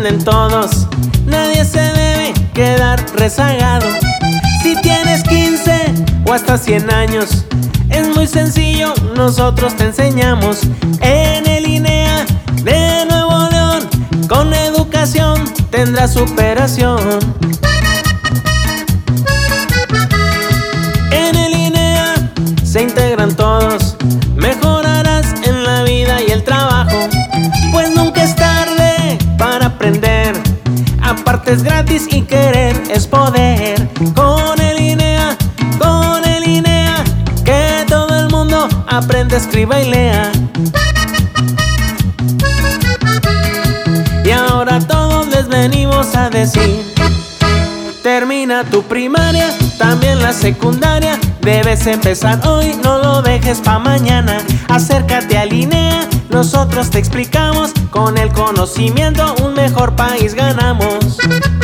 aprenden todos, nadie se debe quedar rezagado. Si tienes 15 o hasta 100 años, es muy sencillo, nosotros te enseñamos. En el INEA de Nuevo León, con educación tendrás superación. En el INEA se integran todos, mejorarás en la vida y el trabajo, pues nunca es tarde para aprender. Aparte es gratis y querer es poder. Con el INEA, que todo el mundo aprende, escriba y lea. Y ahora todos les venimos a decir: termina tu primaria, también la secundaria. Debes empezar hoy, no lo dejes pa' mañana. Acércate al INEA, nosotros te explicamos. Con el conocimiento un mejor país ganamos.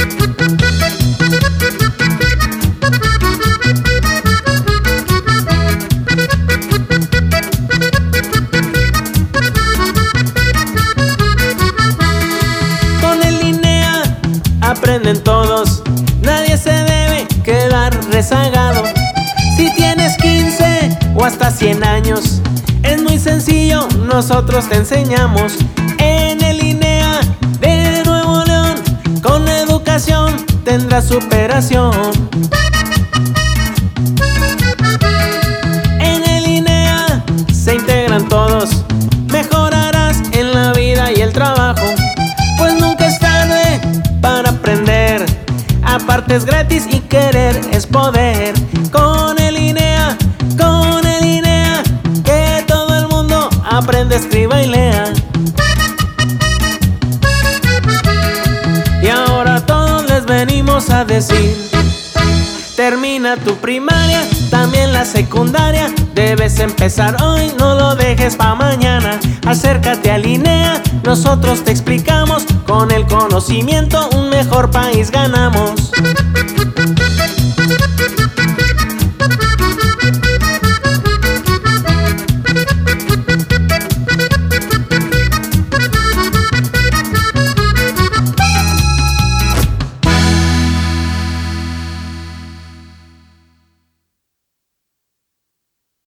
Con el INEA aprenden todos, nadie se debe quedar rezagado. Si tienes 15 o hasta 100 años, es muy sencillo, nosotros te enseñamos. En el INEA de Nuevo León, con educación tendrás superación. En el INEA se integran todos, mejorarás en la vida y el trabajo, pues nunca es tarde para aprender. Aparte es gratis y querer es poder. Con el INEA, que todo el mundo aprende, escriba y lea. Y ahora todos les venimos a decir: termina tu primaria, también la secundaria. Debes empezar hoy, no lo dejes pa' mañana. Acércate al INEA, nosotros te explicamos. Con el conocimiento un mejor país ganamos.